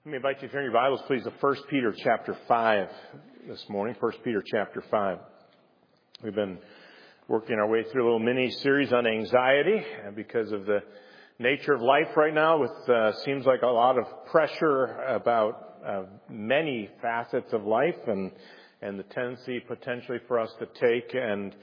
Let me invite you to turn your Bibles, please, to 1 Peter chapter 5 this morning. 1 Peter chapter 5. We've been working our way through a little mini-series on anxiety, and because of the nature of life right now, with seems like a lot of pressure about many facets of life, and the tendency potentially for us to take and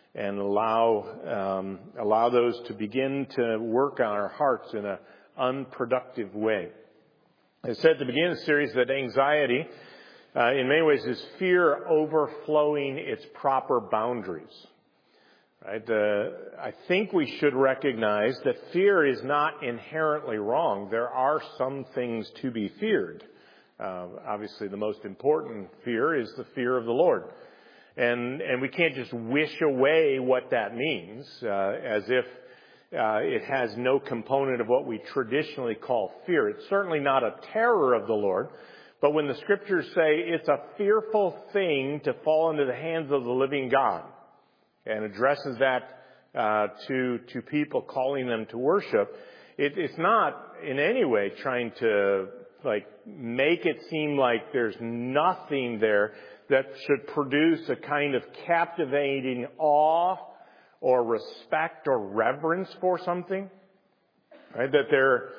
allow those to begin to work on our hearts in an unproductive way. I said at the beginning of the series that anxiety, in many ways, is fear overflowing its proper boundaries. Right? I think we should recognize that fear is not inherently wrong. There are some things to be feared. Obviously, the most important fear is the fear of the Lord. And we can't just wish away what that means, as if it has no component of what we traditionally call fear. It's certainly not a terror of the Lord, but when the Scriptures say it's a fearful thing to fall into the hands of the living God, and addresses that to people, calling them to worship, it's not in any way trying to make it seem like there's nothing there that should produce a kind of captivating awe or respect or reverence for something, right? That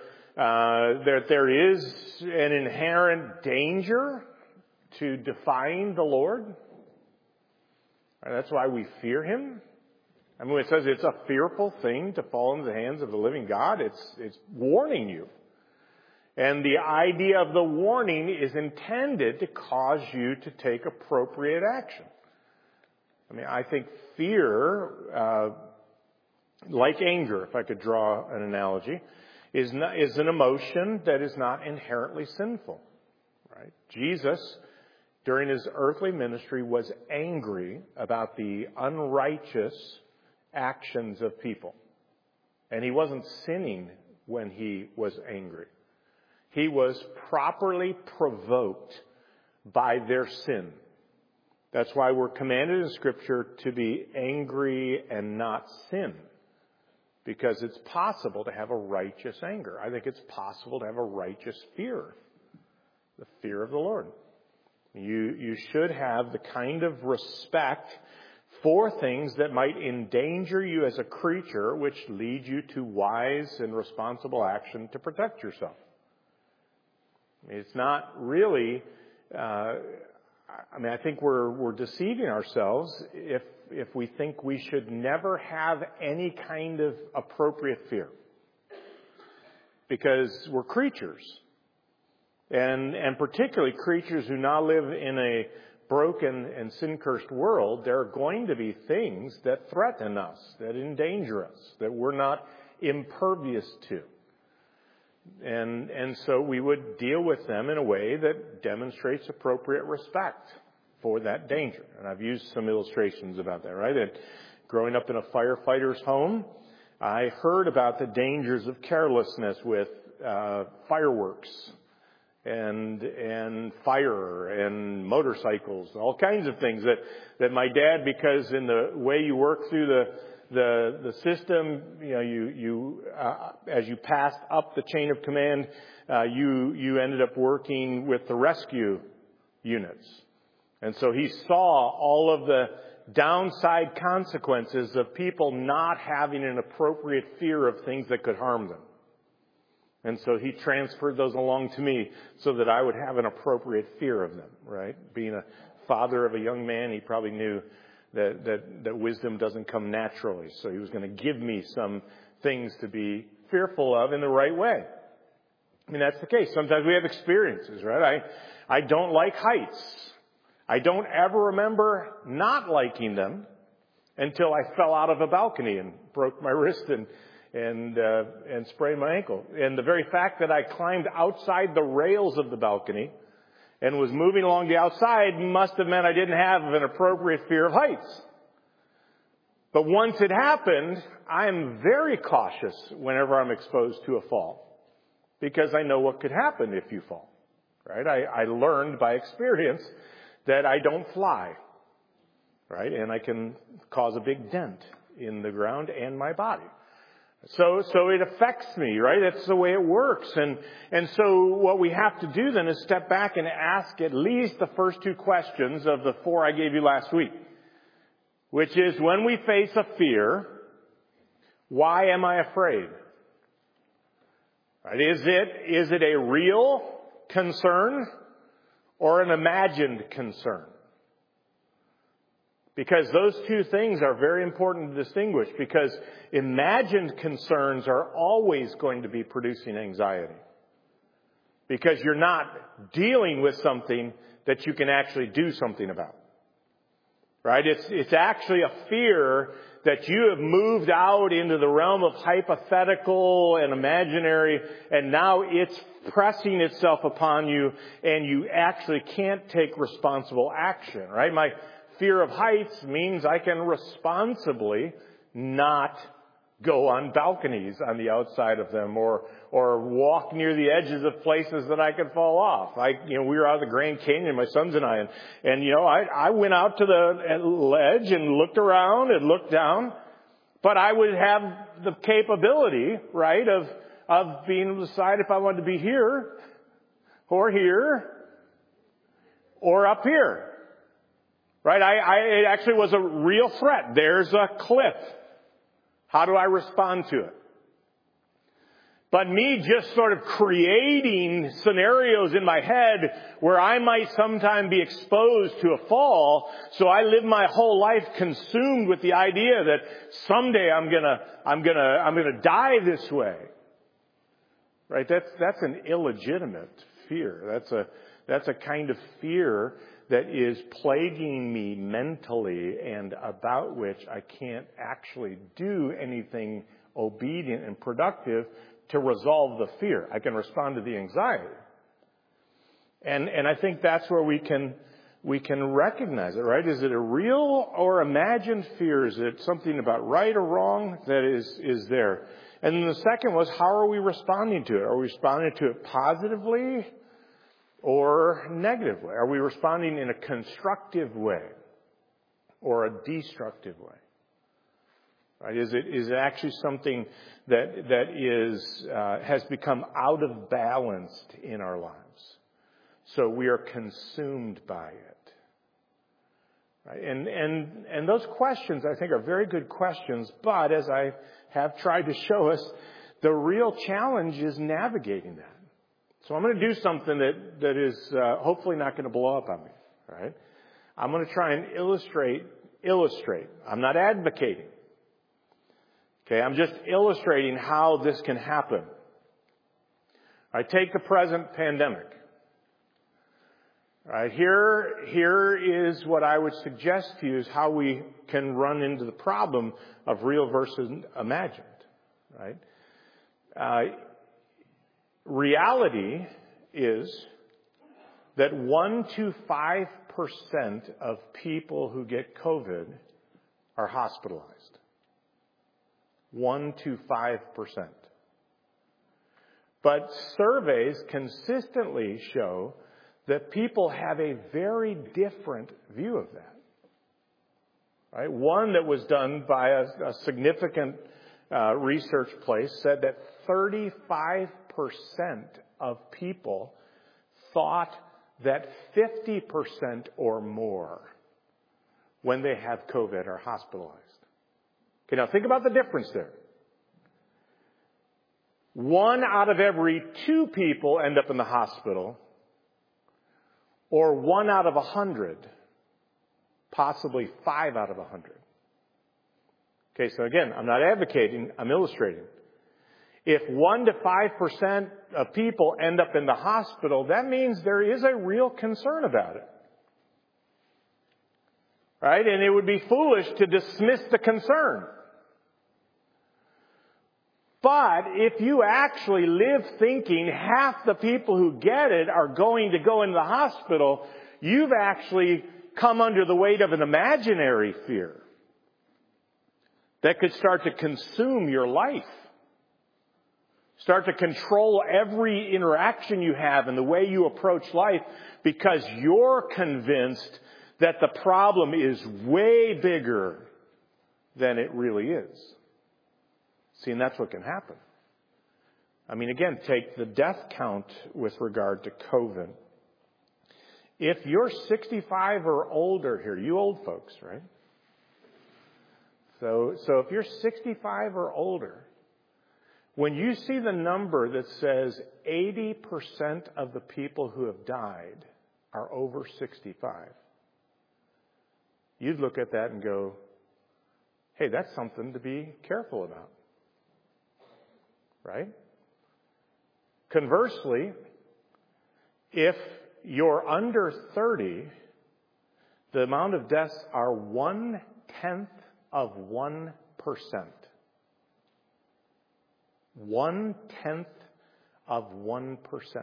there is an inherent danger to defying the Lord. Right? That's why we fear Him. I mean, when it says it's a fearful thing to fall into the hands of the living God, it's warning you. And the idea of the warning is intended to cause you to take appropriate action. I mean, I think fear, like anger, if I could draw an analogy, is an emotion that is not inherently sinful. Right? Jesus, during His earthly ministry, was angry about the unrighteous actions of people. And He wasn't sinning when He was angry. He was properly provoked by their sin. That's why we're commanded in Scripture to be angry and not sin. Because it's possible to have a righteous anger. I think it's possible to have a righteous fear. The fear of the Lord. You should have the kind of respect for things that might endanger you as a creature, which lead you to wise and responsible action to protect yourself. It's not really... I think we're deceiving ourselves if we think we should never have any kind of appropriate fear. Because we're creatures. And particularly creatures who now live in a broken and sin-cursed world, there are going to be things that threaten us, that endanger us, that we're not impervious to. And so we would deal with them in a way that demonstrates appropriate respect for that danger. And I've used some illustrations about that, right? That growing up in a firefighter's home, I heard about the dangers of carelessness with fireworks and fire and motorcycles, all kinds of things that my dad, because in the way you work through the system, you as you passed up the chain of command, you ended up working with the rescue units. And so he saw all of the downside consequences of people not having an appropriate fear of things that could harm them. And so he transferred those along to me so that I would have an appropriate fear of them, right? Being a father of a young man, he probably knew that wisdom doesn't come naturally. So he was going to give me some things to be fearful of in the right way. I mean, that's the case. Sometimes we have experiences, right? I don't like heights. I don't ever remember not liking them until I fell out of a balcony and broke my wrist and sprained my ankle. And the very fact that I climbed outside the rails of the balcony and was moving along the outside must have meant I didn't have an appropriate fear of heights. But once it happened, I'm very cautious whenever I'm exposed to a fall, because I know what could happen if you fall. Right? I learned by experience that I don't fly. Right? And I can cause a big dent in the ground and my body. So it affects me, right? That's the way it works. And so what we have to do then is step back and ask at least the first two questions of the 4 I gave you last week. Which is, when we face a fear, why am I afraid? Right? Is it a real concern or an imagined concern? Because those two things are very important to distinguish, because imagined concerns are always going to be producing anxiety. Because you're not dealing with something that you can actually do something about. Right? It's actually a fear that you have moved out into the realm of hypothetical and imaginary, and now it's pressing itself upon you, and you actually can't take responsible action. Right? My fear of heights means I can responsibly not go on balconies on the outside of them, or walk near the edges of places that I could fall off. We were out of the Grand Canyon, my sons and I, and I went out to the ledge and looked around and looked down, but I would have the capability, right, of being able to decide if I wanted to be here, or up here. Right? It actually was a real threat. There's a cliff. How do I respond to it? But me just sort of creating scenarios in my head where I might sometime be exposed to a fall, so I live my whole life consumed with the idea that someday I'm gonna die this way. Right? That's an illegitimate fear. That's a kind of fear that is plaguing me mentally, and about which I can't actually do anything obedient and productive to resolve the fear. I can respond to the anxiety. And I think that's where we can recognize it, right? Is it a real or imagined fear? Is it something about right or wrong that is there? And then the second was, how are we responding to it? Are we responding to it positively or negatively? Are we responding in a constructive way or a destructive way? Right? Is it actually something that has become out of balance in our lives? So we are consumed by it. Right? And those questions, I think, are very good questions, but as I have tried to show us, the real challenge is navigating that. So I'm going to do something that is hopefully not going to blow up on me. Right? I'm going to try and illustrate. I'm not advocating. Okay, I'm just illustrating how this can happen. I take the present pandemic. Right, here is what I would suggest to you is how we can run into the problem of real versus imagined. Right? Reality is that 1 to 5% of people who get COVID are hospitalized. 1 to 5%. But surveys consistently show that people have a very different view of that. Right? One that was done by a significant research place said that 35% of people thought that 50% or more, when they have COVID, are hospitalized. Okay, now think about the difference there. 1 out of every 2 people end up in the hospital, or 1 out of 100, possibly 5 out of 100. Okay, so again, I'm not advocating, I'm illustrating. If 1 to 5% of people end up in the hospital, that means there is a real concern about it. Right? And it would be foolish to dismiss the concern. But if you actually live thinking half the people who get it are going to go into the hospital, you've actually come under the weight of an imaginary fear that could start to consume your life. Start to control every interaction you have and the way you approach life, because you're convinced that the problem is way bigger than it really is. See, and that's what can happen. I mean, again, take the death count with regard to COVID. If you're 65 or older here, you old folks, right? So if you're 65 or older, when you see the number that says 80% of the people who have died are over 65, you'd look at that and go, hey, that's something to be careful about. Right? Conversely, if you're under 30, the amount of deaths are 1/10 of 1%. 1/10 of 1%.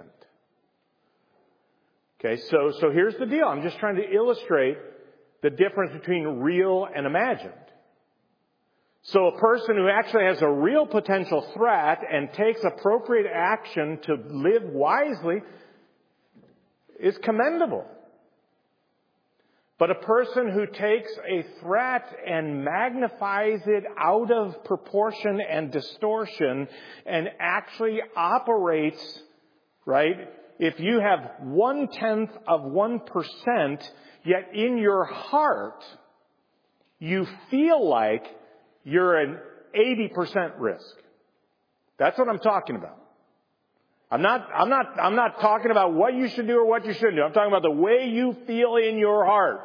Okay, so here's the deal. I'm just trying to illustrate the difference between real and imagined. So a person who actually has a real potential threat and takes appropriate action to live wisely is commendable. But a person who takes a threat and magnifies it out of proportion and distortion and actually operates, right? If you have 1/10 of 1%, yet in your heart you feel like you're an 80% risk. That's what I'm talking about. I'm not talking about what you should do or what you shouldn't do. I'm talking about the way you feel in your heart.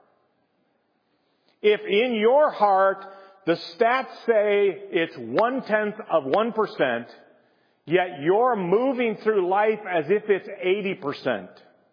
If in your heart the stats say it's 1/10 of 1%, yet you're moving through life as if it's 80%,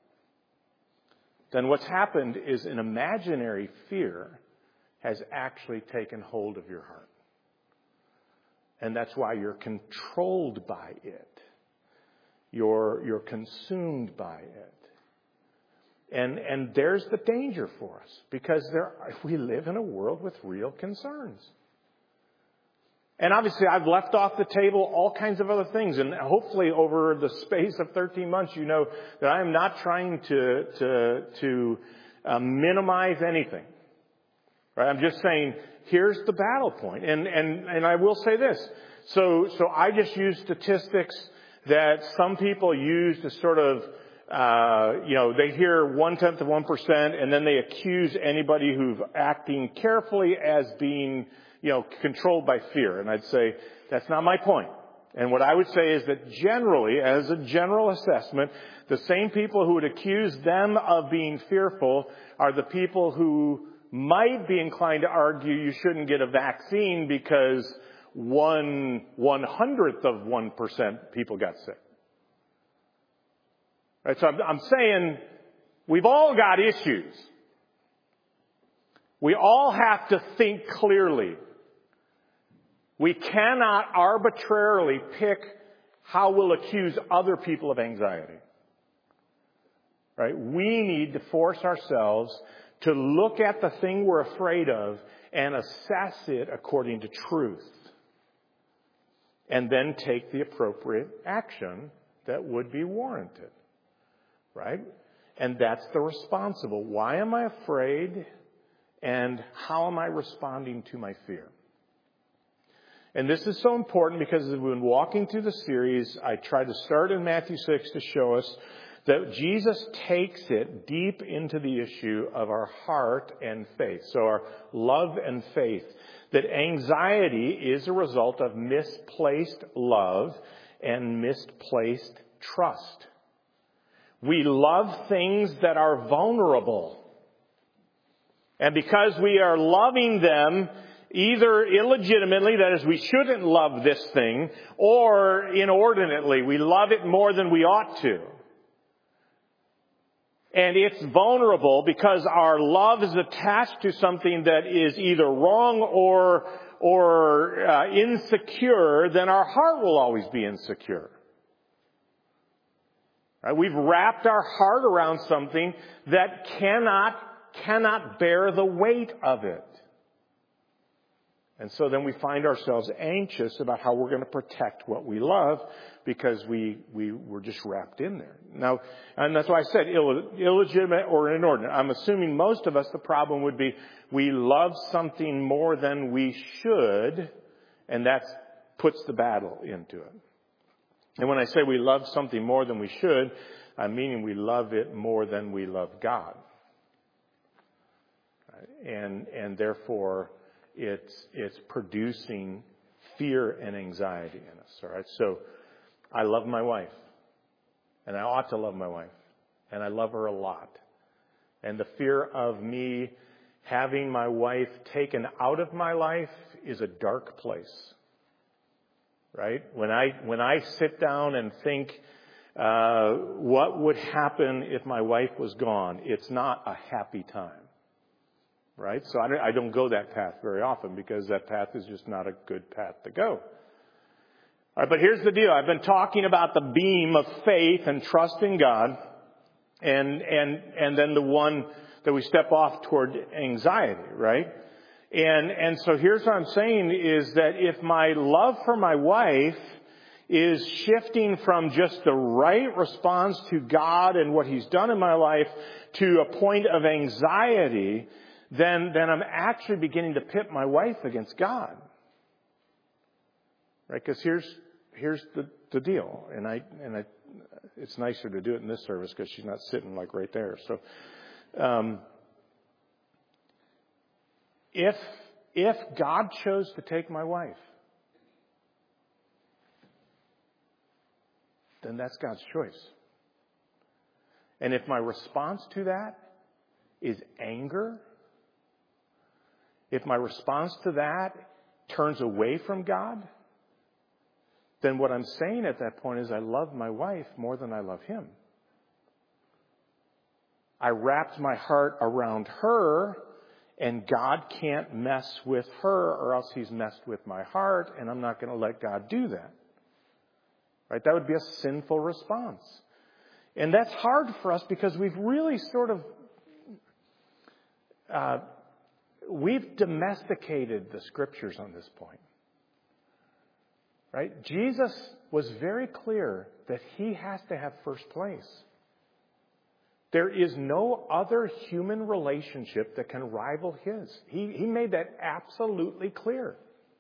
then what's happened is an imaginary fear has actually taken hold of your heart. And that's why you're controlled by it. You're consumed by it. And there's the danger for us, because we live in a world with real concerns. And obviously I've left off the table all kinds of other things, and hopefully over the space of 13 months you know that I am not trying to minimize anything. Right? I'm just saying, here's the battle point. And I will say this. So I just use statistics that some people use to sort of, they hear 1/10 of 1%, and then they accuse anybody who's acting carefully as being, controlled by fear. And I'd say, that's not my point. And what I would say is that generally, as a general assessment, the same people who would accuse them of being fearful are the people who might be inclined to argue you shouldn't get a vaccine because 1/100th of 1% people got sick. Right, so I'm saying we've all got issues. We all have to think clearly. We cannot arbitrarily pick how we'll accuse other people of anxiety. Right? We need to force ourselves to look at the thing we're afraid of and assess it according to truth. And then take the appropriate action that would be warranted. Right? And that's the responsible. Why am I afraid? And how am I responding to my fear? And this is so important because as we've been walking through the series, I tried to start in Matthew 6 to show us that Jesus takes it deep into the issue of our heart and faith. So our love and faith. That anxiety is a result of misplaced love and misplaced trust. We love things that are vulnerable. And because we are loving them either illegitimately, that is, we shouldn't love this thing, or inordinately, we love it more than we ought to. And it's vulnerable because our love is attached to something that is either wrong or insecure, then our heart will always be insecure. Right? We've wrapped our heart around something that cannot bear the weight of it. And so then we find ourselves anxious about how we're going to protect what we love because we're just wrapped in there. Now, and that's why I said illegitimate or inordinate. I'm assuming most of us, the problem would be we love something more than we should, and that's puts the battle into it. And when I say we love something more than we should, I'm meaning we love it more than we love God. And therefore, it's producing fear and anxiety in us. All right. So I love my wife, and I ought to love my wife, and I love her a lot. And the fear of me having my wife taken out of my life is a dark place. Right? When I sit down and think, what would happen if my wife was gone? It's not a happy time. Right? So I don't go that path very often because that path is just not a good path to go. All right, but here's the deal. I've been talking about the beam of faith and trust in God, and then the one that we step off toward anxiety, right? And so here's what I'm saying is that if my love for my wife is shifting from just the right response to God and what He's done in my life to a point of anxiety, then I'm actually beginning to pit my wife against God. Right? Because here's the deal. And it's nicer to do it in this service because she's not sitting like right there. So, if God chose to take my wife, then that's God's choice. And if my response to that is anger, if my response to that turns away from God, then what I'm saying at that point is I love my wife more than I love Him. I wrapped my heart around her, and God can't mess with her or else He's messed with my heart, and I'm not going to let God do that. Right? That would be a sinful response. And that's hard for us because we've really sort of we've domesticated the Scriptures on this point. Right? Jesus was very clear that He has to have first place. There is no other human relationship that can rival His. He made that absolutely clear.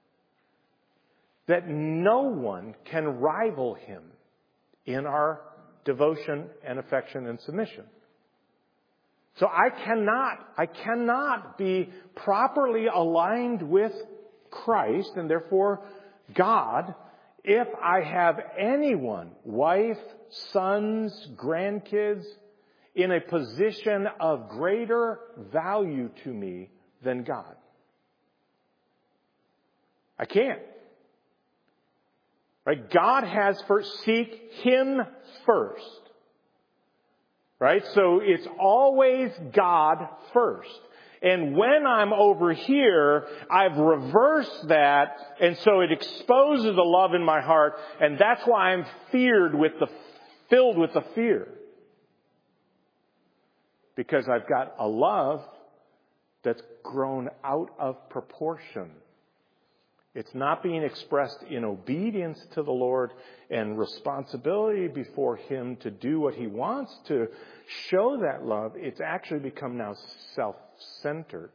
That no one can rival Him in our devotion and affection and submission. So I cannot be properly aligned with Christ and therefore God if I have anyone, wife, sons, grandkids, in a position of greater value to me than God. I can't. Right? God has first, seek Him first. Right? So it's always God first. And when I'm over here, I've reversed that, and so it exposes the love in my heart, and that's why I'm filled with the fear. Because I've got a love that's grown out of proportion. It's not being expressed in obedience to the Lord and responsibility before Him to do what He wants to show that love. It's actually become now self-centered.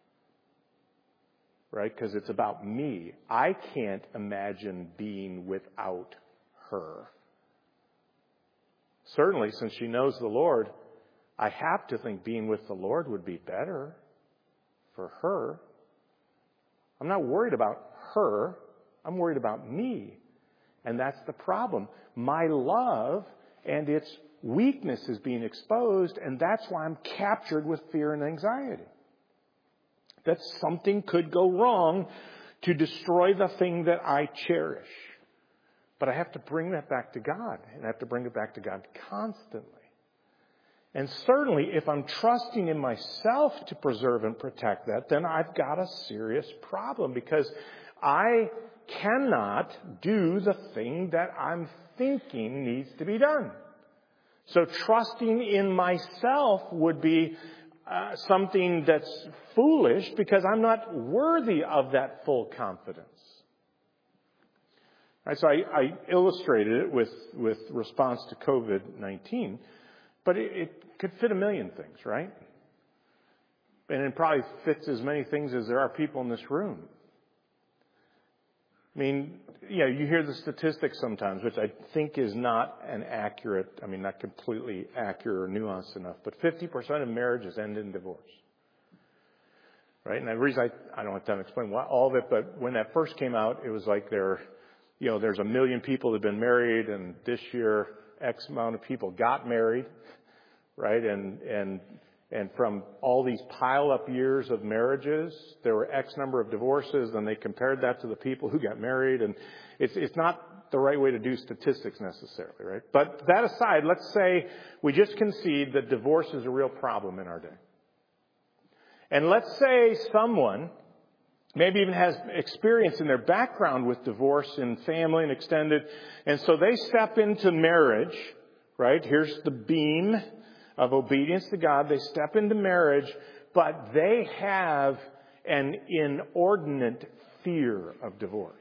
Right? Because it's about me. I can't imagine being without her. Certainly, since she knows the Lord, I have to think being with the Lord would be better for her. I'm not worried about her. I'm worried about me. And that's the problem. My love and its weakness is being exposed, and that's why I'm captured with fear and anxiety. That something could go wrong to destroy the thing that I cherish. But I have to bring that back to God, and I have to bring it back to God constantly. And certainly, if I'm trusting in myself to preserve and protect that, then I've got a serious problem because I cannot do the thing that I'm thinking needs to be done. So trusting in myself would be something that's foolish because I'm not worthy of that full confidence. Right, so I illustrated it with response to COVID-19. But it could fit a million things, right? And it probably fits as many things as there are people in this room. I mean, you hear the statistics sometimes, which I think is not not completely accurate or nuanced enough, but 50% of marriages end in divorce. Right? And the reason I don't have time to explain all of it, but when that first came out, it was like there's 1 million people that have been married, and this year X amount of people got married, right? And from all these pile-up years of marriages, there were X number of divorces, and they compared that to the people who got married, and it's not the right way to do statistics necessarily, right? But that aside, let's say we just concede that divorce is a real problem in our day. And let's say someone maybe even has experience in their background with divorce in family and extended, and so they step into marriage, right? Here's the beam of obedience to God. They step into marriage, but they have an inordinate fear of divorce.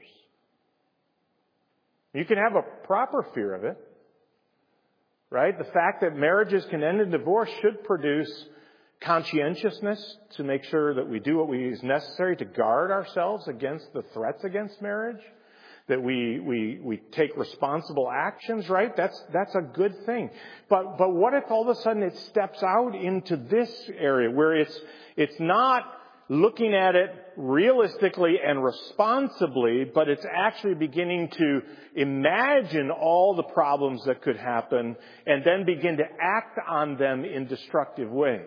You can have a proper fear of it, right? The fact that marriages can end in divorce should produce conscientiousness to make sure that we do what is necessary to guard ourselves against the threats against marriage, that we take responsible actions, right? That's a good thing. But what if all of a sudden it steps out into this area where it's not looking at it realistically and responsibly, but it's actually beginning to imagine all the problems that could happen and then begin to act on them in destructive ways.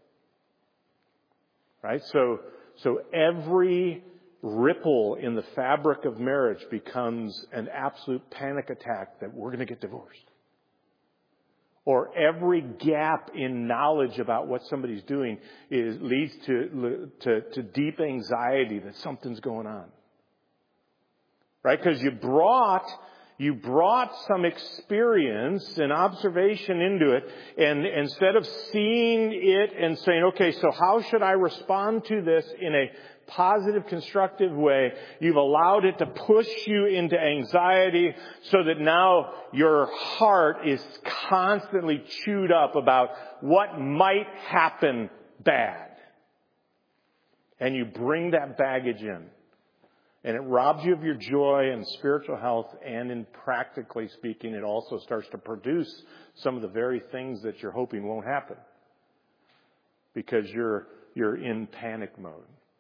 Right? So every ripple in the fabric of marriage becomes an absolute panic attack that we're going to get divorced. Or every gap in knowledge about what somebody's doing leads to deep anxiety that something's going on. Right? Because you brought some experience and observation into it, and instead of seeing it and saying, okay, so how should I respond to this in a positive, constructive way, you've allowed it to push you into anxiety so that now your heart is constantly chewed up about what might happen bad. And you bring that baggage in. And it robs you of your joy and spiritual health, and in practically speaking, it also starts to produce some of the very things that you're hoping won't happen. Because you're in panic mode.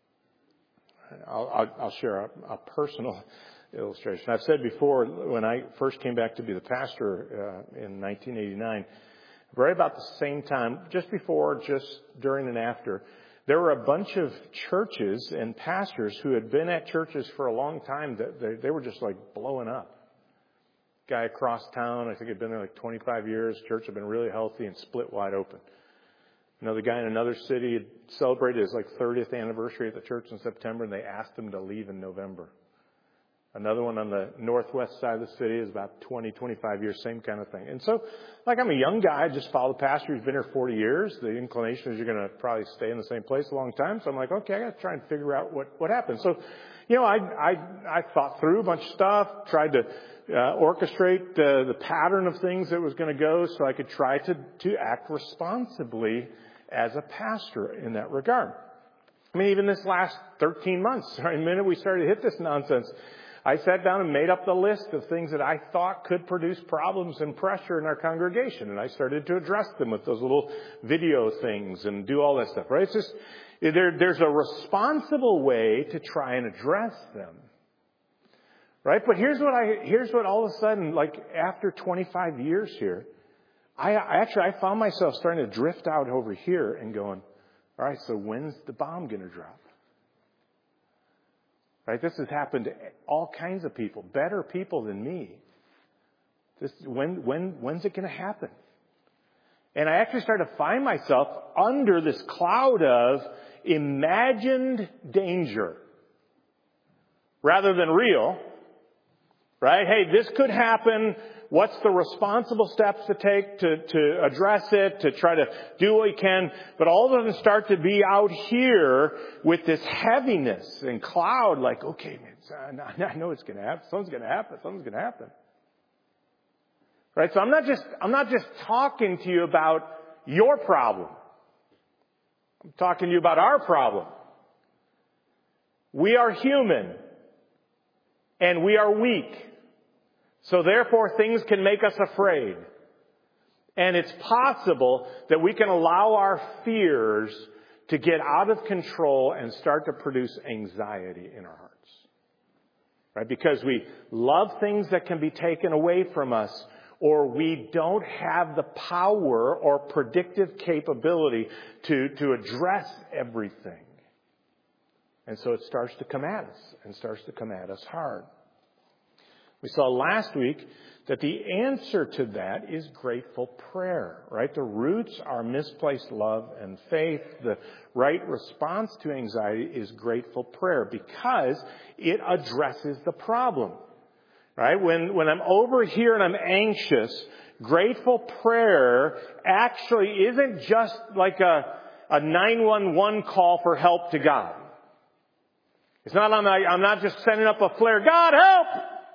I'll share a personal illustration. I've said before, when I first came back to be the pastor in 1989, right about the same time, just before, just during and after, there were a bunch of churches and pastors who had been at churches for a long time that they were just like blowing up. Guy across town, I think had been there like 25 years. Church had been really healthy and split wide open. Another guy in another city had celebrated his like 30th anniversary at the church in September, and they asked him to leave in November. Another one on the northwest side of the city is about 20, 25 years, same kind of thing. And so, like, I'm a young guy, just follow the pastor who's been here 40 years. The inclination is you're going to probably stay in the same place a long time. So I'm like, okay, I got to try and figure out what happened. So, I thought through a bunch of stuff, tried to orchestrate the pattern of things that was going to go so I could try to act responsibly as a pastor in that regard. I mean, even this last 13 months, the minute we started to hit this nonsense, I sat down and made up the list of things that I thought could produce problems and pressure in our congregation. And I started to address them with those little video things and do all that stuff, right? It's just, there's a responsible way to try and address them. Right? But here's what all of a sudden, like after 25 years here, I found myself starting to drift out over here and going, all right, so when's the bomb going to drop? Right? This has happened to all kinds of people, better people than me. When's it going to happen? And I actually started to find myself under this cloud of imagined danger rather than real. Right? Hey, this could happen. What's the responsible steps to take to address it, to try to do what we can? But all of them start to be out here with this heaviness and cloud, like, okay, man, I know it's going to happen. Something's going to happen. Something's going to happen. Right? So I'm not just talking to you about your problem. I'm talking to you about our problem. We are human. And we are weak. So therefore things can make us afraid. And it's possible that we can allow our fears to get out of control and start to produce anxiety in our hearts. Right? Because we love things that can be taken away from us, or we don't have the power or predictive capability to address everything. And so it starts to come at us, and starts to come at us hard. We saw last week that the answer to that is grateful prayer, right? The roots are misplaced love and faith. The right response to anxiety is grateful prayer because it addresses the problem, right? When I'm over here and I'm anxious, grateful prayer actually isn't just like a 911 call for help to God. It's not, I'm not just sending up a flare, God help!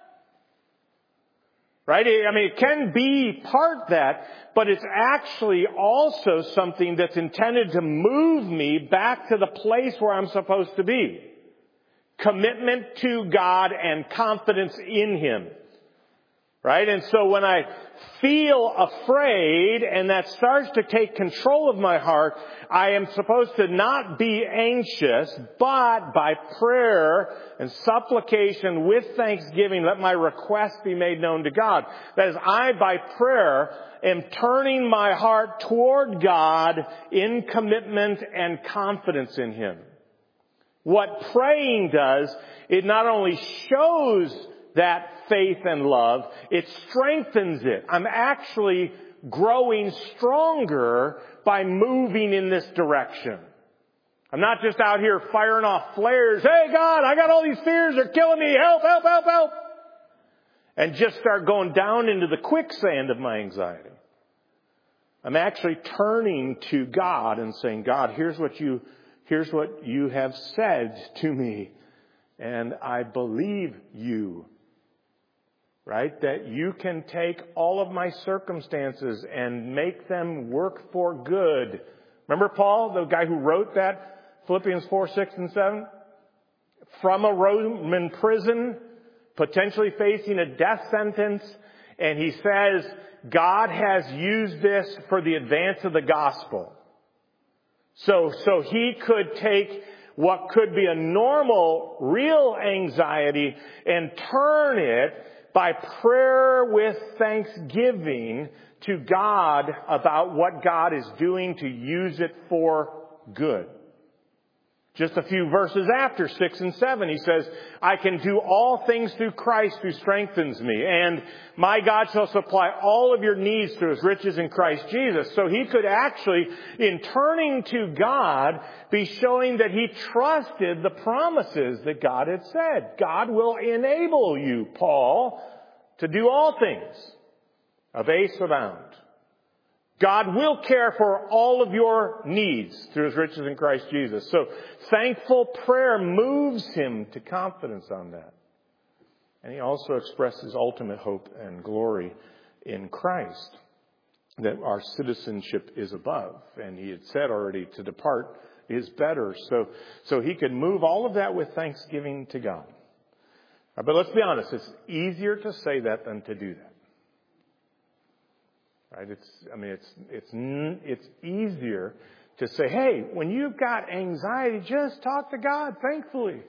Right? I mean, it can be part that, but it's actually also something that's intended to move me back to the place where I'm supposed to be. Commitment to God and confidence in Him. Right? And so when I feel afraid and that starts to take control of my heart, I am supposed to not be anxious, but by prayer and supplication with thanksgiving, let my request be made known to God. That is, I, by prayer, am turning my heart toward God in commitment and confidence in Him. What praying does, it not only shows that faith and love, it strengthens it. I'm actually growing stronger by moving in this direction. I'm not just out here firing off flares. Hey God, I got all these fears, they're killing me. Help, help, help, help. And just start going down into the quicksand of my anxiety. I'm actually turning to God and saying, God, here's what you have said to me. And I believe you. Right? That you can take all of my circumstances and make them work for good. Remember Paul, the guy who wrote that? Philippians 4, 6, and 7? From a Roman prison, potentially facing a death sentence. And he says, God has used this for the advance of the gospel. So he could take what could be a normal, real anxiety and turn it by prayer with thanksgiving to God about what God is doing to use it for good. Just a few verses after 6 and 7, he says, I can do all things through Christ who strengthens me. And my God shall supply all of your needs through His riches in Christ Jesus. So he could actually, in turning to God, be showing that he trusted the promises that God had said. God will enable you, Paul, to do all things. Abase abound. God will care for all of your needs through His riches in Christ Jesus. So thankful prayer moves him to confidence on that. And he also expresses ultimate hope and glory in Christ, that our citizenship is above. And he had said already to depart is better. So he could move all of that with thanksgiving to God. But let's be honest, it's easier to say that than to do that. Right? It's easier to say, hey, when you've got anxiety, just talk to God, thankfully.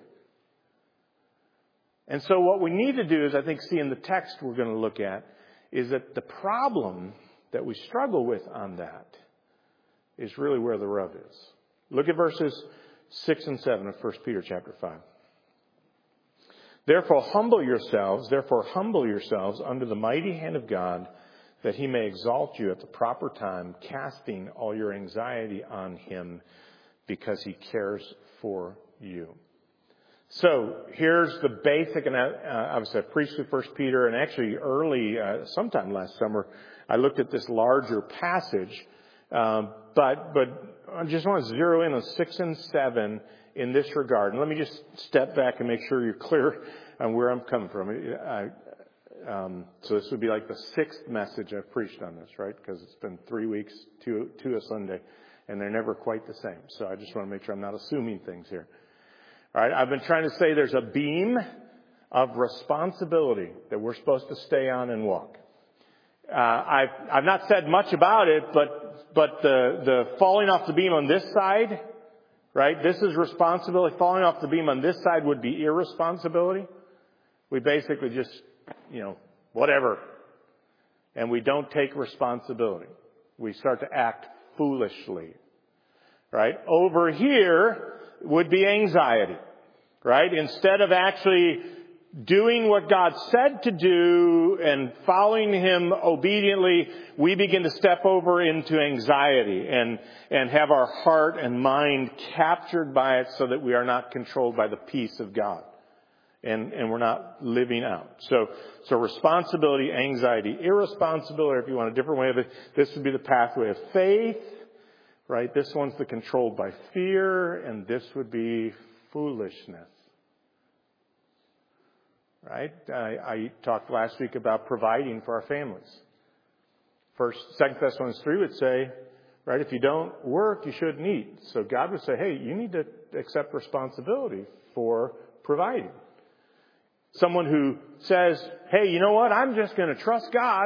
And so what we need to do is, I think, see in the text we're going to look at, is that the problem that we struggle with on that is really where the rub is. Look at verses 6 and 7 of 1 Peter chapter 5. Therefore humble yourselves under the mighty hand of God, that He may exalt you at the proper time, casting all your anxiety on Him, because He cares for you. So here's the basic, and obviously I preached through 1 Peter, and actually early, sometime last summer, I looked at this larger passage, but I just want to zero in on 6 and 7 in this regard. And let me just step back and make sure you're clear on where I'm coming from. So this would be like the 6th message I've preached on this, right? Because it's been 3 weeks, two a Sunday, and they're never quite the same. So I just want to make sure I'm not assuming things here. All right, I've been trying to say there's a beam of responsibility that we're supposed to stay on and walk. I've not said much about it, but the falling off the beam on this side, right? This is responsibility. Falling off the beam on this side would be irresponsibility. We basically just, whatever. And we don't take responsibility. We start to act foolishly, right? Over here would be anxiety, right? Instead of actually doing what God said to do and following Him obediently, we begin to step over into anxiety and have our heart and mind captured by it so that we are not controlled by the peace of God. And we're not living out. So responsibility, anxiety, irresponsibility, if you want a different way of it, this would be the pathway of faith, right? This one's the controlled by fear, and this would be foolishness. Right? I talked last week about providing for our families. 2 Thessalonians 3 would say, right, if you don't work, you shouldn't eat. So God would say, hey, you need to accept responsibility for providing. Someone who says, hey, you know what, I'm just going to trust God.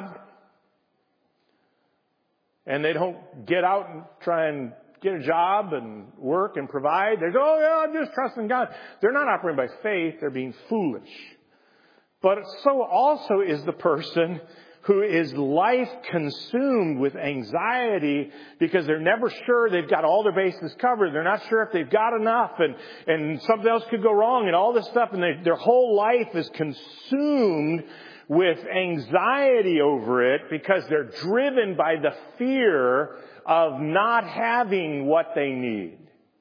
And they don't get out and try and get a job and work and provide. They go, oh yeah, I'm just trusting God. They're not operating by faith, they're being foolish. But so also is the person who is life consumed with anxiety because they're never sure they've got all their bases covered. They're not sure if they've got enough and something else could go wrong and all this stuff. And their whole life is consumed with anxiety over it because they're driven by the fear of not having what they need.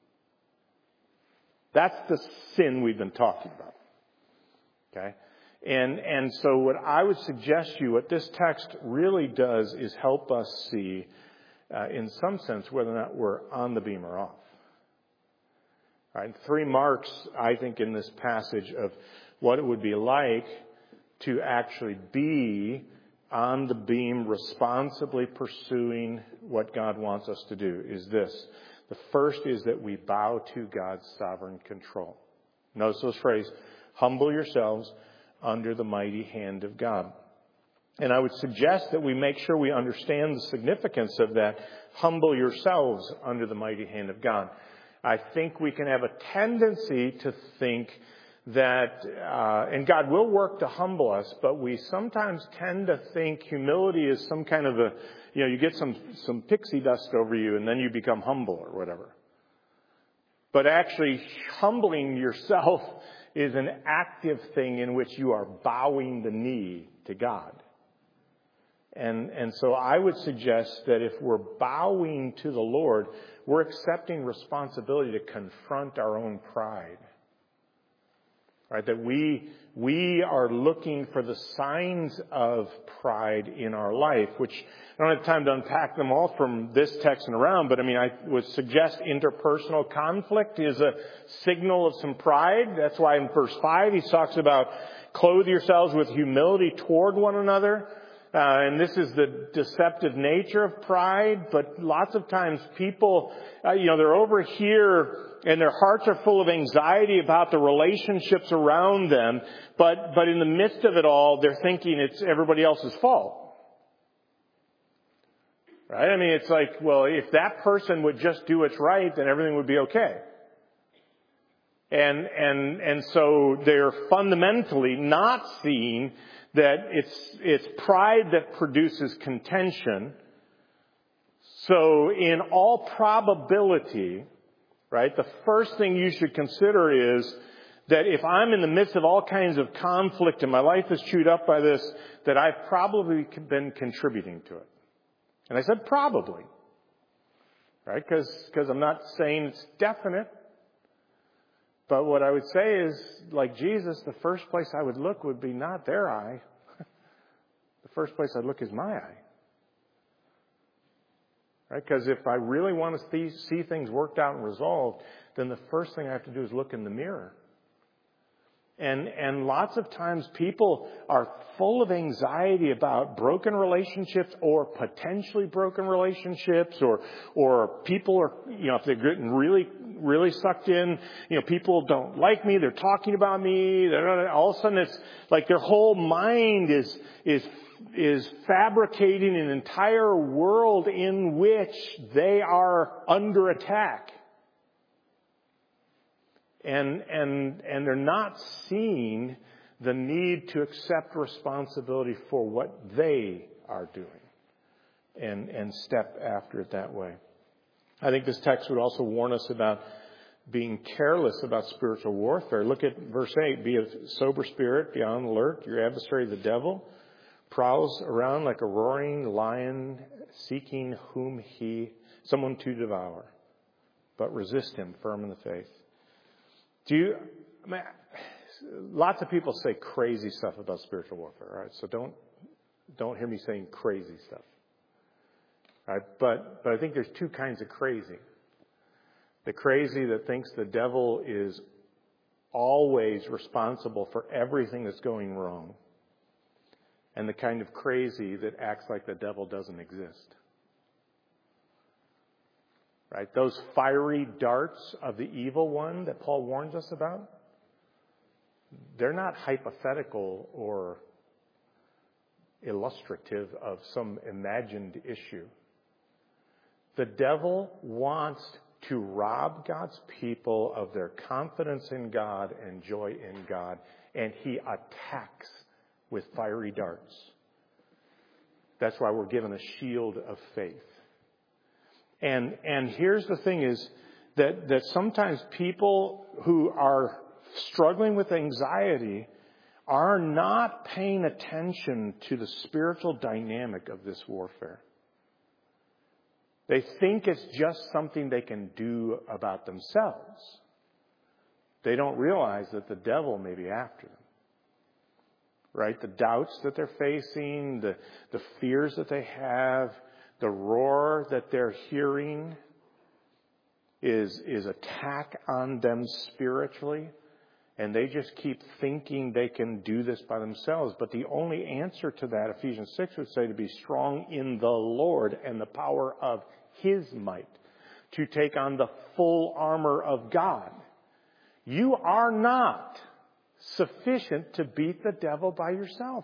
That's the sin we've been talking about. Okay? And so what I would suggest to you, what this text really does is help us see, in some sense, whether or not we're on the beam or off. All right, 3 marks, I think, in this passage of what it would be like to actually be on the beam, responsibly pursuing what God wants us to do is this. The first is that we bow to God's sovereign control. Notice this phrase, humble yourselves under the mighty hand of God. And I would suggest that we make sure we understand the significance of that. Humble yourselves under the mighty hand of God. I think we can have a tendency to think that, and God will work to humble us, but we sometimes tend to think humility is some kind of you get some pixie dust over you and then you become humble or whatever. But actually, humbling yourself is an active thing in which you are bowing the knee to God. And so I would suggest that if we're bowing to the Lord, we're accepting responsibility to confront our own pride. Right? That we are looking for the signs of pride in our life, which I don't have time to unpack them all from this text and around, but I would suggest interpersonal conflict is a signal of some pride. That's why in verse 5 he talks about clothe yourselves with humility toward one another. And this is the deceptive nature of pride, but lots of times people, they're over here and their hearts are full of anxiety about the relationships around them, but in the midst of it all, they're thinking it's everybody else's fault. Right? It's like, well, if that person would just do what's right, then everything would be okay. And so they're fundamentally not seeing that it's pride that produces contention. So in all probability, right, the first thing you should consider is that if I'm in the midst of all kinds of conflict and my life is chewed up by this, that I've probably been contributing to it. And I said probably, right, because I'm not saying it's definite. But what I would say is, like Jesus, the first place I would look would be not their eye. The first place I'd look is my eye. Right? Because if I really want to see things worked out and resolved, then the first thing I have to do is look in the mirror. And lots of times people are full of anxiety about broken relationships or potentially broken relationships or people are, if they're getting really, really sucked in. People don't like me. They're talking about me. All of a sudden it's like their whole mind is fabricating an entire world in which they are under attack. And they're not seeing the need to accept responsibility for what they are doing and step after it that way. I think this text would also warn us about being careless about spiritual warfare. Look at verse 8. Be of sober spirit, be on alert. Your adversary, the devil, prowls around like a roaring lion, seeking someone to devour. But resist him, firm in the faith. Lots of people say crazy stuff about spiritual warfare, right? So don't hear me saying crazy stuff. Right? But I think there's two kinds of crazy. The crazy that thinks the devil is always responsible for everything that's going wrong. And the kind of crazy that acts like the devil doesn't exist. Right? Those fiery darts of the evil one that Paul warns us about, they're not hypothetical or illustrative of some imagined issue. The devil wants to rob God's people of their confidence in God and joy in God, and he attacks with fiery darts. That's why we're given a shield of faith. And here's the thing is that sometimes people who are struggling with anxiety are not paying attention to the spiritual dynamic of this warfare. They think it's just something they can do about themselves. They don't realize that the devil may be after them. Right? The doubts that they're facing, the fears that they have, the roar that they're hearing is attack on them spiritually. And they just keep thinking they can do this by themselves. But the only answer to that, Ephesians 6 would say, to be strong in the Lord and the power of His might, to take on the full armor of God. You are not sufficient to beat the devil by yourself.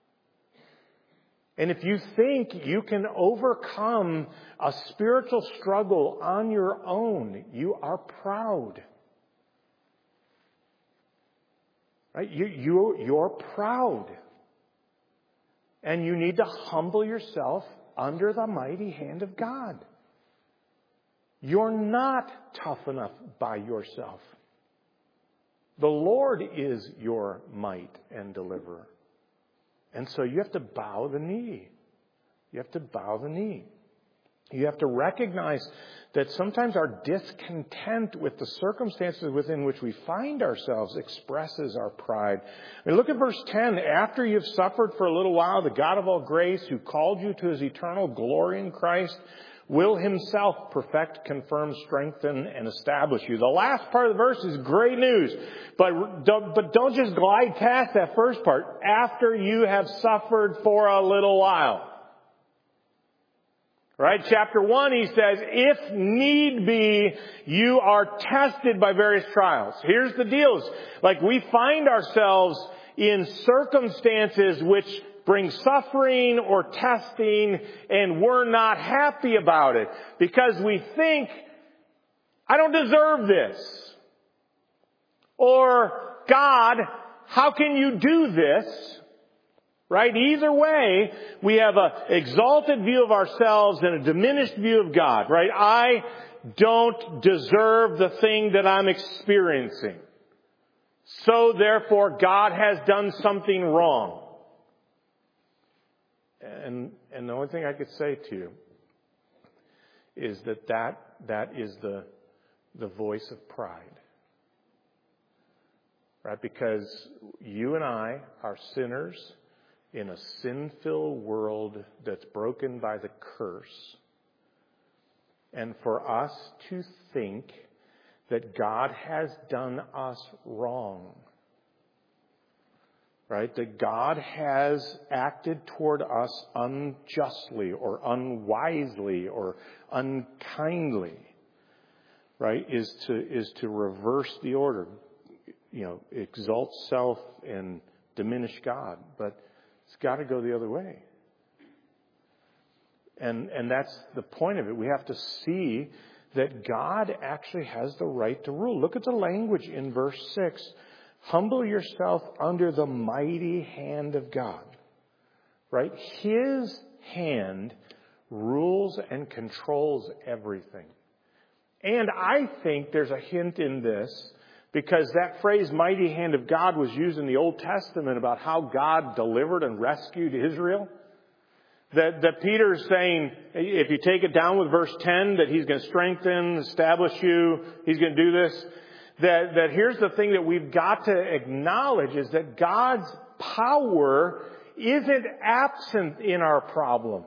And if you think you can overcome a spiritual struggle on your own, you are proud. Right? You're proud. And you need to humble yourself under the mighty hand of God. You're not tough enough by yourself. The Lord is your might and deliverer. And so you have to bow the knee. You have to bow the knee. You have to recognize that sometimes our discontent with the circumstances within which we find ourselves expresses our pride. I mean, look at verse 10. After you've suffered for a little while, the God of all grace, who called you to His eternal glory in Christ, will Himself perfect, confirm, strengthen, and establish you. The last part of the verse is great news. But don't just glide past that first part. After you have suffered for a little while. Right? Chapter 1, he says, if need be, you are tested by various trials. Here's the deal. Like, we find ourselves in circumstances which bring suffering or testing, and we're not happy about it because we think, I don't deserve this. Or, God, how can you do this? Right? Either way, we have an exalted view of ourselves and a diminished view of God. Right? I don't deserve the thing that I'm experiencing. So therefore, God has done something wrong. And the only thing I could say to you is that is the voice of pride. Right? Because you and I are sinners in a sin-filled world that's broken by the curse. And for us to think that God has done us wrong, right? That God has acted toward us unjustly or unwisely or unkindly. right, is to reverse the order. Exalt self and diminish God. But it's got to go the other way. And that's the point of it. We have to see that God actually has the right to rule. Look at the language in verse 6. Humble yourself under the mighty hand of God. Right? His hand rules and controls everything. And I think there's a hint in this, because that phrase, mighty hand of God, was used in the Old Testament about how God delivered and rescued Israel. That Peter's saying, if you take it down with verse 10, that He's going to strengthen, establish you, He's going to do this. That here's the thing that we've got to acknowledge, is that God's power isn't absent in our problem.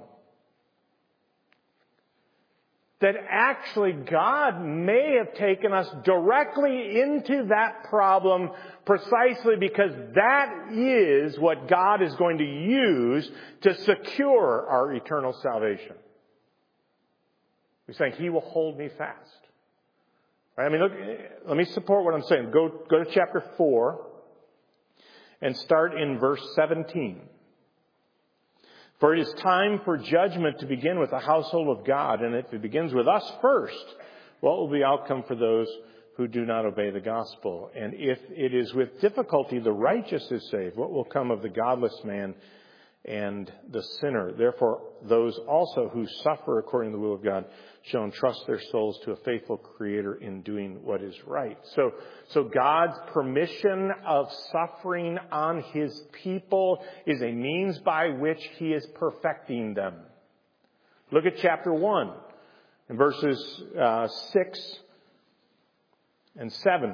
That actually God may have taken us directly into that problem precisely because that is what God is going to use to secure our eternal salvation. He's saying He will hold me fast. Right? I mean, look, let me support what I'm saying. Go to chapter 4 and start in verse 17. For it is time for judgment to begin with the household of God. And if it begins with us first, what will be the outcome for those who do not obey the gospel? And if it is with difficulty the righteous is saved, what will come of the godless man and the sinner? Therefore, those also who suffer according to the will of God shall entrust their souls to a faithful Creator in doing what is right. So God's permission of suffering on His people is a means by which He is perfecting them. Look at chapter 1 in verses 6 and 7.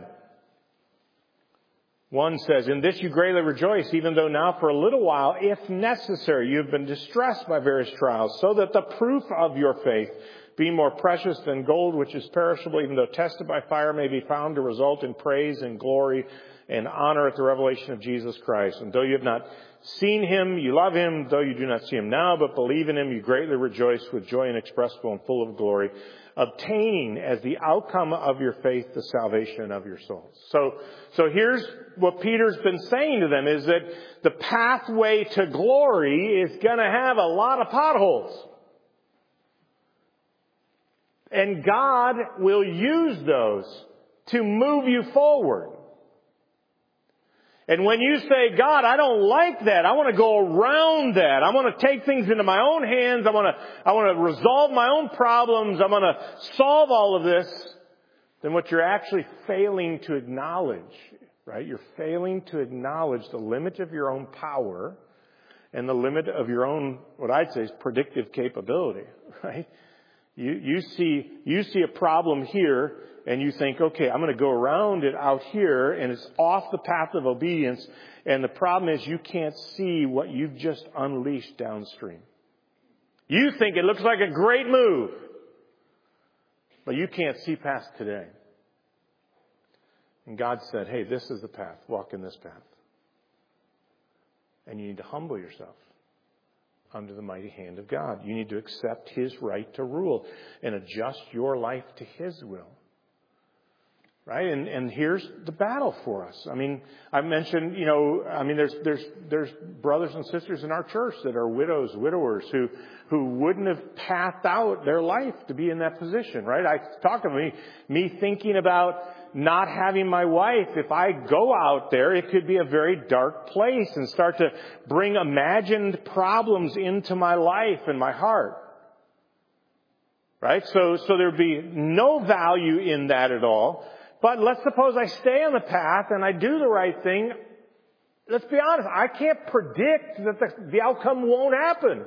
1 says, in this you greatly rejoice, even though now for a little while, if necessary, you have been distressed by various trials, so that the proof of your faith, being more precious than gold, which is perishable, even though tested by fire, may be found to result in praise and glory and honor at the revelation of Jesus Christ. And though you have not seen Him, you love Him. Though you do not see Him now, but believe in Him, you greatly rejoice with joy inexpressible and full of glory, obtaining as the outcome of your faith the salvation of your souls. So here's what Peter's been saying to them, is that the pathway to glory is going to have a lot of potholes. And God will use those to move you forward. And when you say, God, I don't like that. I want to go around that. I want to take things into my own hands. I want to resolve my own problems. I want to solve all of this. Then what you're actually failing to acknowledge, right? You're failing to acknowledge the limit of your own power and the limit of your own, what I'd say is predictive capability, right? You see a problem here and you think, okay, I'm going to go around it out here, and it's off the path of obedience. And the problem is you can't see what you've just unleashed downstream. You think it looks like a great move, but you can't see past today. And God said, hey, this is the path. Walk in this path. And you need to humble yourself under the mighty hand of God. You need to accept His right to rule and adjust your life to His will. Right? And here's the battle for us. I mean, I mentioned, there's brothers and sisters in our church that are widows, widowers who wouldn't have pathed out their life to be in that position, right? I talk of me thinking about not having my wife. If I go out there, it could be a very dark place and start to bring imagined problems into my life and my heart. Right? So there'd be no value in that at all. But let's suppose I stay on the path and I do the right thing. Let's be honest, I can't predict that the outcome won't happen.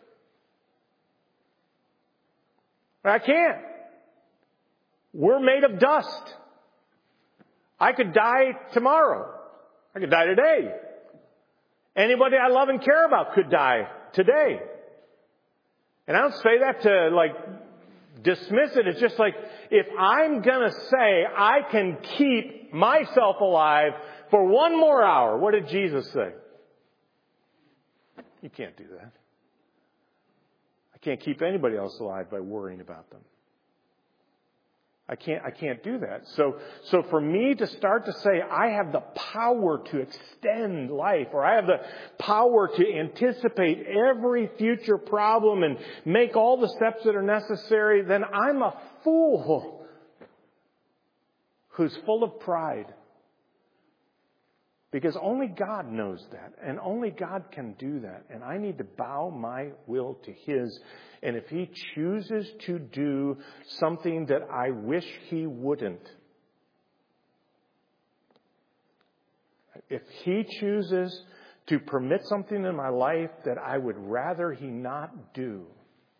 I can't. We're made of dust. I could die tomorrow. I could die today. Anybody I love and care about could die today. And I don't say that to dismiss it. It's just like, if I'm going to say I can keep myself alive for one more hour, what did Jesus say? You can't do that. I can't keep anybody else alive by worrying about them. I can't do that. So for me to start to say, I have the power to extend life, or I have the power to anticipate every future problem and make all the steps that are necessary, then I'm a fool who's full of pride. Because only God knows that, and only God can do that. And I need to bow my will to His. And if He chooses to do something that I wish He wouldn't, if He chooses to permit something in my life that I would rather He not do,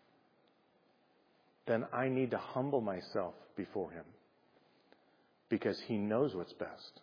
then I need to humble myself before Him. Because He knows what's best.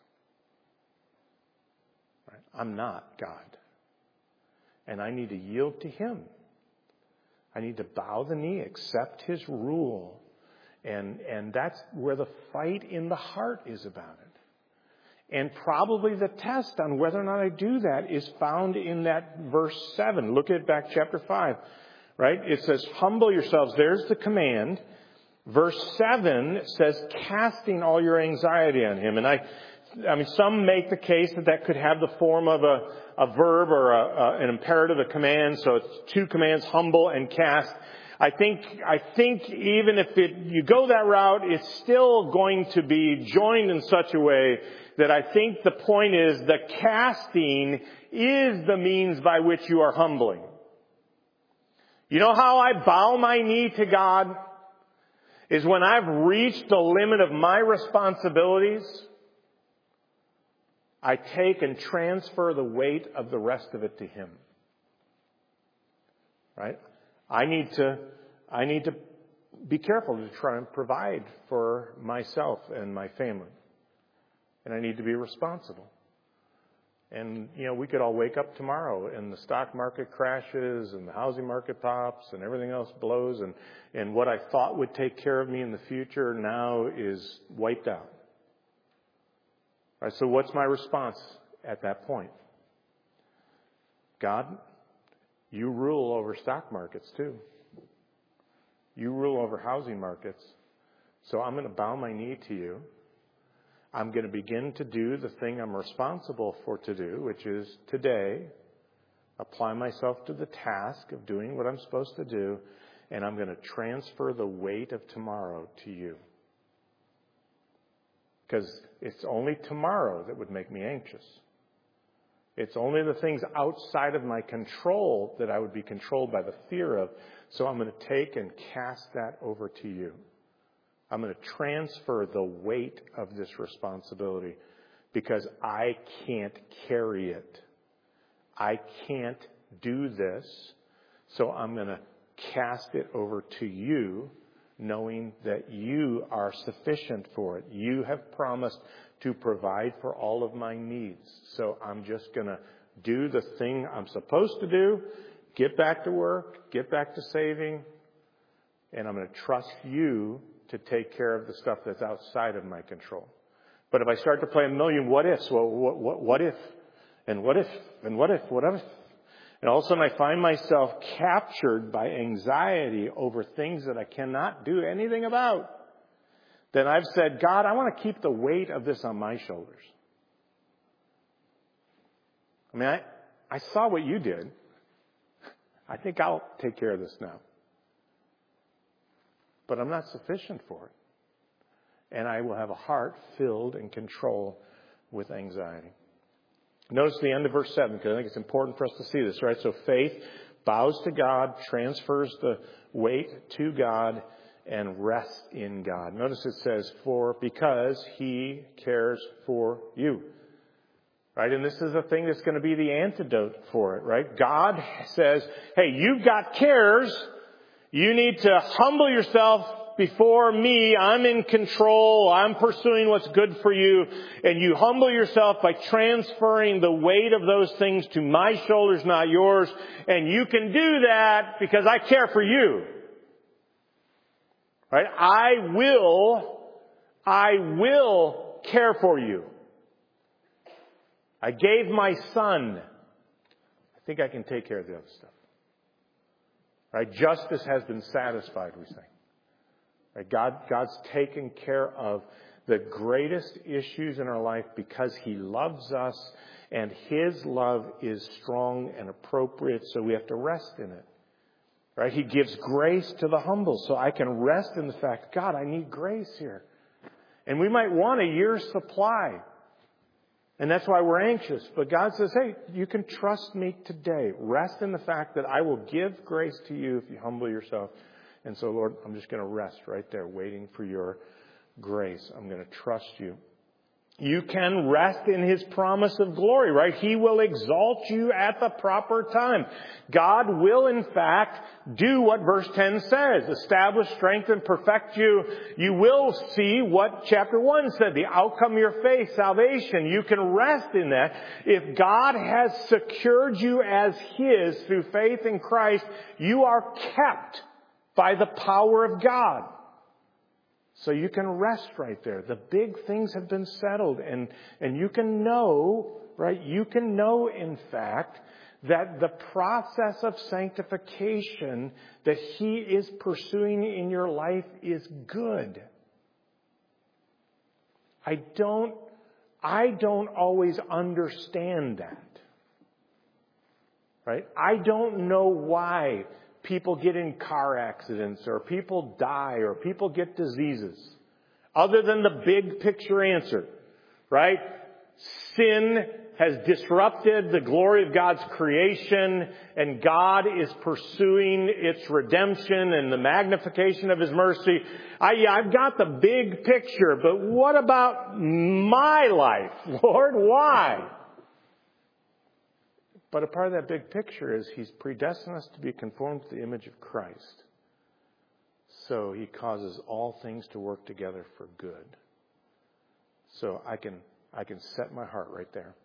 I'm not God. And I need to yield to Him. I need to bow the knee, accept His rule. And that's where the fight in the heart is about it. And probably the test on whether or not I do that is found in that verse 7. Look at back chapter 5. Right? It says, humble yourselves. There's the command. Verse 7 says, casting all your anxiety on Him. And I mean, some make the case that could have the form of a verb or an imperative, a command. So it's two commands, humble and cast. I think even if you go that route, it's still going to be joined in such a way that I think the point is the casting is the means by which you are humbling. You know how I bow my knee to God? Is when I've reached the limit of my responsibilities, I take and transfer the weight of the rest of it to Him. Right? I need to be careful to try and provide for myself and my family. And I need to be responsible. And, we could all wake up tomorrow and the stock market crashes and the housing market pops and everything else blows and what I thought would take care of me in the future now is wiped out. All right, so what's my response at that point? God, You rule over stock markets too. You rule over housing markets. So I'm going to bow my knee to You. I'm going to begin to do the thing I'm responsible for to do, which is today, apply myself to the task of doing what I'm supposed to do, and I'm going to transfer the weight of tomorrow to You. Because it's only tomorrow that would make me anxious. It's only the things outside of my control that I would be controlled by the fear of. So I'm going to take and cast that over to You. I'm going to transfer the weight of this responsibility because I can't carry it. I can't do this. So I'm going to cast it over to You, knowing that You are sufficient for it. You have promised to provide for all of my needs. So I'm just going to do the thing I'm supposed to do, get back to work, get back to saving, and I'm going to trust You to take care of the stuff that's outside of my control. But if I start to play a million what ifs, well, what if? And what if? And what if? What if? And all of a sudden I find myself captured by anxiety over things that I cannot do anything about. Then I've said, God, I want to keep the weight of this on my shoulders. I mean, I saw what You did. I think I'll take care of this now. But I'm not sufficient for it. And I will have a heart filled and controlled with anxiety. Notice the end of verse 7, because I think it's important for us to see this, right? So faith bows to God, transfers the weight to God, and rests in God. Notice it says, because He cares for you. Right? And this is a thing that's going to be the antidote for it, right? God says, hey, you've got cares. You need to humble yourself before Me. I'm in control. I'm pursuing what's good for you. And you humble yourself by transferring the weight of those things to My shoulders, not yours. And you can do that because I care for you. Right? I will care for you. I gave My Son. I think I can take care of the other stuff. Right? Justice has been satisfied, we say. Right? God's taken care of the greatest issues in our life because He loves us, and His love is strong and appropriate, so we have to rest in it. Right? He gives grace to the humble, so I can rest in the fact, God, I need grace here. And we might want a year's supply. And that's why we're anxious. But God says, hey, you can trust me today. Rest in the fact that I will give grace to you if you humble yourself. And so, Lord, I'm just going to rest right there, waiting for your grace. I'm going to trust you. You can rest in His promise of glory, right? He will exalt you at the proper time. God will, in fact, do what verse 10 says. Establish, strengthen, perfect you. You will see what chapter 1 said, the outcome of your faith, salvation. You can rest in that. If God has secured you as His through faith in Christ, you are kept by the power of God. So you can rest right there. The big things have been settled. And you can know, right? You can know, in fact, that the process of sanctification that He is pursuing in your life is good. I don't always understand that. Right? I don't know why people get in car accidents, or people die, or people get diseases. Other than the big picture answer, right? Sin has disrupted the glory of God's creation, and God is pursuing its redemption and the magnification of His mercy. I've got the big picture, but what about my life, Lord? Why? But a part of that big picture is He's predestined us to be conformed to the image of Christ. So He causes all things to work together for good. So I can set my heart right there.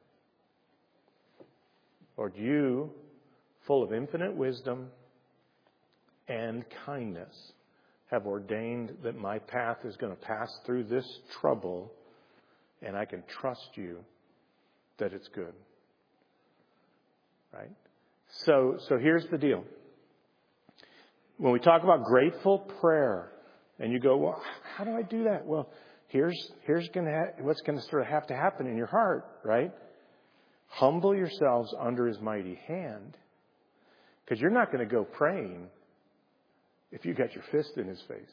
Lord, you, full of infinite wisdom and kindness, have ordained that my path is going to pass through this trouble, and I can trust you that it's good. Right? So here's the deal. When we talk about grateful prayer, and you go, well, how do I do that? Well, here's what's going to sort of have to happen in your heart, right? Humble yourselves under His mighty hand. Because you're not going to go praying if you got your fist in His face.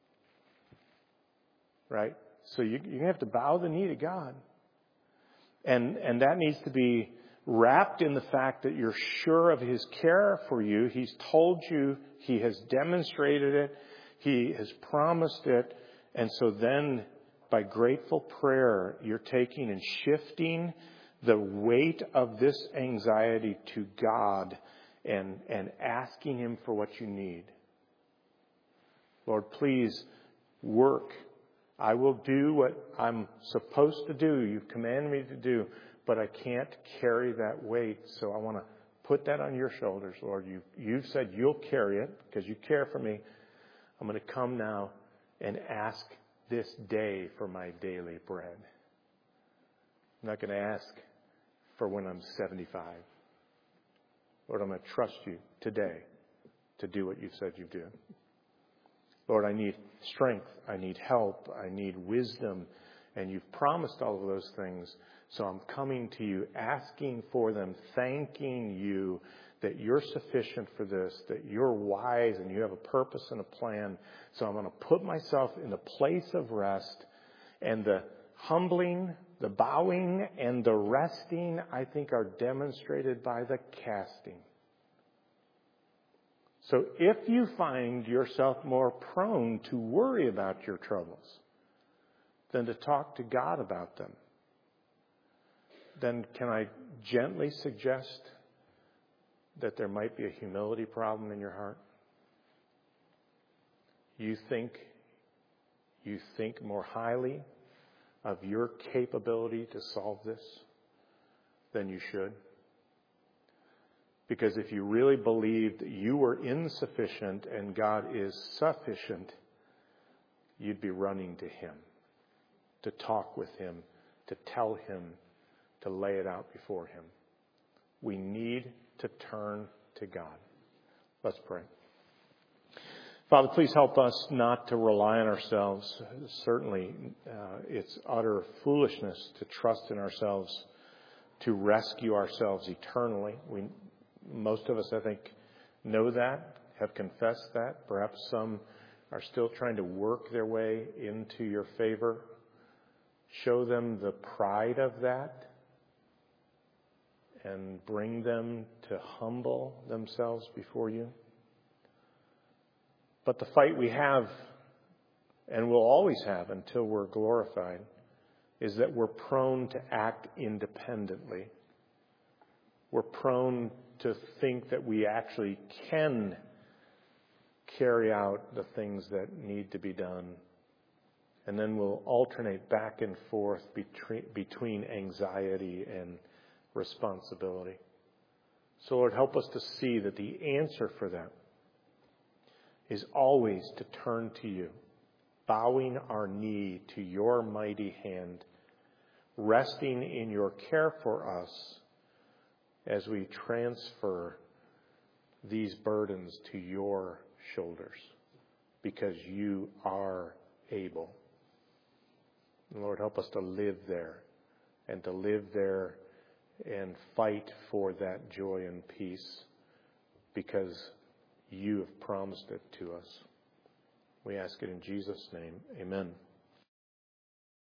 Right? So you're going to have to bow the knee to God. And that needs to be wrapped in the fact that you're sure of His care for you. He's told you. He has demonstrated it. He has promised it. And so then, by grateful prayer, you're taking and shifting the weight of this anxiety to God and asking Him for what you need. Lord, please work. I will do what I'm supposed to do. You've commanded me to do. But I can't carry that weight, so I want to put that on your shoulders, Lord. You've said you'll carry it because you care for me. I'm going to come now and ask this day for my daily bread. I'm not going to ask for when I'm 75. Lord, I'm going to trust you today to do what you've said you do. Lord, I need strength. I need help. I need wisdom. And you've promised all of those things. So I'm coming to you, asking for them, thanking you that you're sufficient for this, that you're wise and you have a purpose and a plan. So I'm going to put myself in the place of rest, and the humbling, the bowing, and the resting, I think, are demonstrated by the casting. So if you find yourself more prone to worry about your troubles than to talk to God about them, then can I gently suggest that there might be a humility problem in your heart? You think more highly of your capability to solve this than you should? Because if you really believed that you were insufficient and God is sufficient, you'd be running to Him, to talk with Him, to tell Him, to lay it out before Him. We need to turn to God. Let's pray. Father, please help us not to rely on ourselves. Certainly, it's utter foolishness to trust in ourselves to rescue ourselves eternally. Most of us, I think, know that, have confessed that. Perhaps some are still trying to work their way into your favor. Show them the pride of that and bring them to humble themselves before you. But the fight we have, and will always have until we're glorified, is that we're prone to act independently. We're prone to think that we actually can carry out the things that need to be done. And then we'll alternate back and forth between anxiety and responsibility. So Lord, help us to see that the answer for that is always to turn to you, bowing our knee to your mighty hand, resting in your care for us as we transfer these burdens to your shoulders, because you are able. And Lord, help us to live there and fight for that joy and peace, because you have promised it to us. We ask it in Jesus' name. Amen.